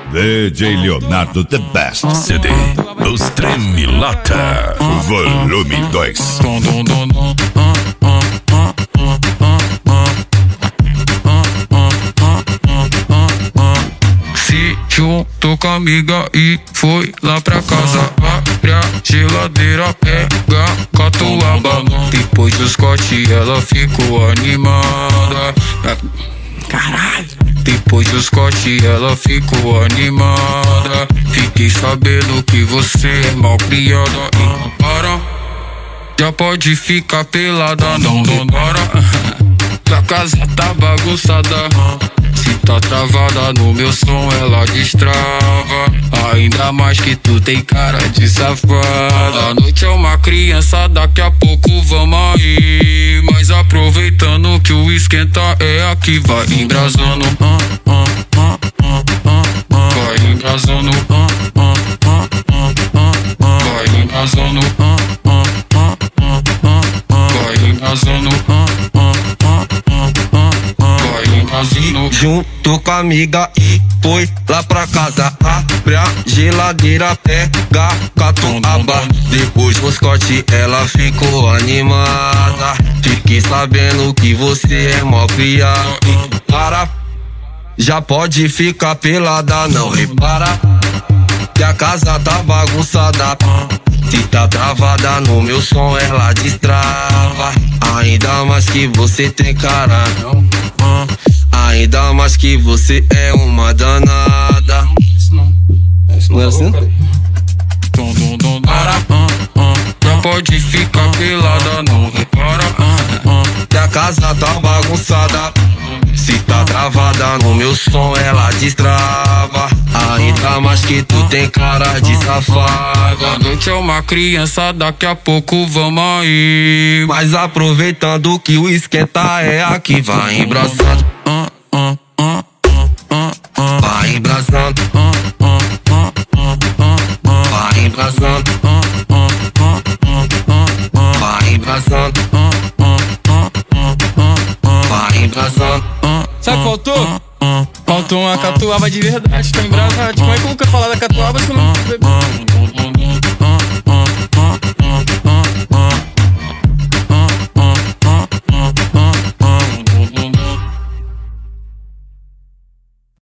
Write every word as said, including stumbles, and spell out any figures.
D J Leonardo The Best. C D Os Tremilata. Volume dois. Se juntou com a amiga e foi lá pra casa. Abre a geladeira, pega catuaba. Depois dos cortes ela ficou animada. Caralho. Depois dos cortes ela ficou animada. Fiquei sabendo que você é mal criada. E para, já pode ficar pelada. Não demora, que a casa tá bagunçada. Se tá travada no meu som ela destrava. Ainda mais que tu tem cara de safada. A noite é uma criança, daqui a pouco vamos aí. Mas aproveitando que o esquenta é aqui, vai embrasando. Vai embrasando. Vai embrasando. Vai embrasando. Junto com a amiga e foi lá pra casa. Abre a geladeira, pega catuaba. Depois dos cortes ela ficou animada. Fiquei sabendo que você é mó criada. Para, já pode ficar pelada. Não repara que a casa tá bagunçada. Se tá travada no meu som ela destrava. Ainda mais que você tem cara. Ainda mais que você é uma danada. Não é assim? Já pode ficar pelada, não repara. Que a casa tá bagunçada. Se tá travada no meu som ela destrava. Ainda mais que tu tem cara de safada. A noite é uma criança, daqui a pouco vamos aí. Mas aproveitando que o esquenta é aqui, vai embraçando. Vai embraçando. Vai embraçando. Vai embraçando. Vai embraçando. Sabe o que faltou? Faltou uma catuaba de verdade pra embrasar. Como é que eu nunca falar da catuaba se eu não beber?